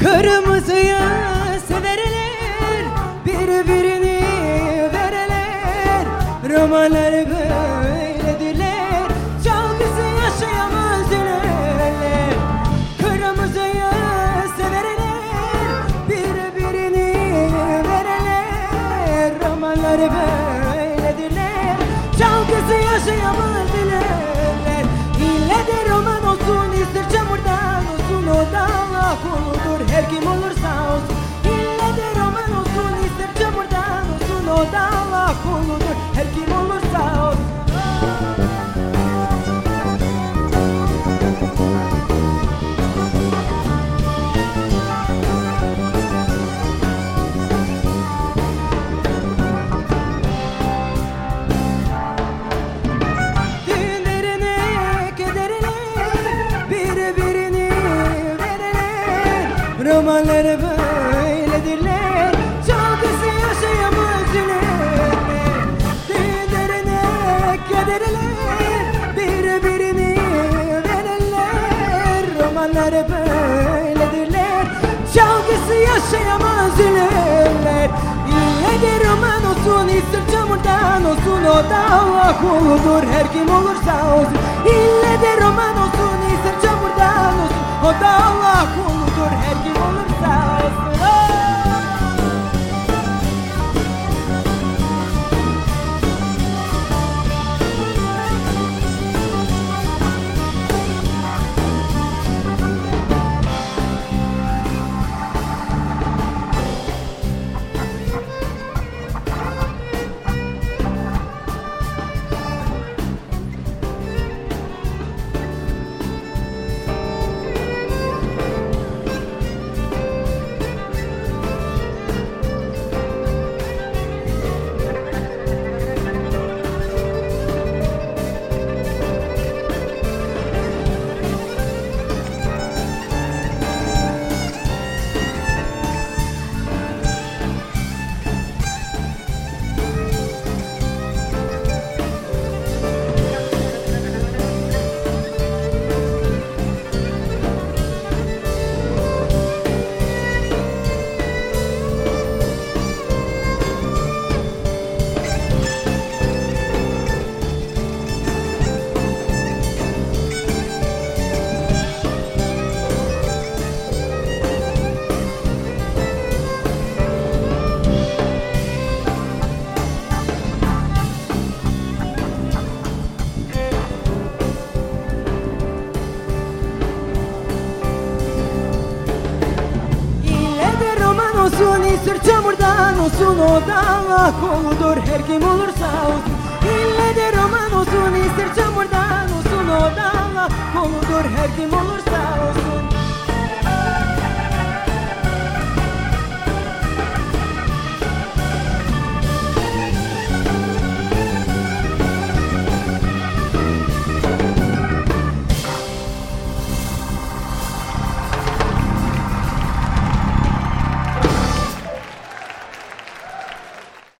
Kırmızıyı severler, birbirini vereler. Romanlar böyledirler, çalgısı yaşayamaz dilerler. Kırmızıyı severler, birbirini vereler. Romanlar böyledirler, çalgısı yaşayamaz dilerler. İlle de roman olsun, ister çamurdan olsun, o da Allah kuludur her kim olursa olsun. İlle de roman olsun, ister çamurdan olsun, o da Allah kuludur her kim olursa olsun. Düğünlerine, kederine birbirini vereler. Romanlar böyledirler, çalgısı yaşayamaz dilerler. Düğünlerine, kederine birbirini vereler. Romanlar böyledirler, çalgısı yaşayamaz dilerler. İlle de roman olsun, ister çamurdan olsun, o da Allah kuludur her kim olursa olsun. İlle de roman olsun, ister çamurdan olsun, o da Allah kuludur her kim olursa olsun. Olsun, ister çamurdan olsun, o da Allah kuludur her kim olursa olsun. İlle de roman olsun, ister çamurdan olsun, o da Allah kuludur her kim olursa olsun.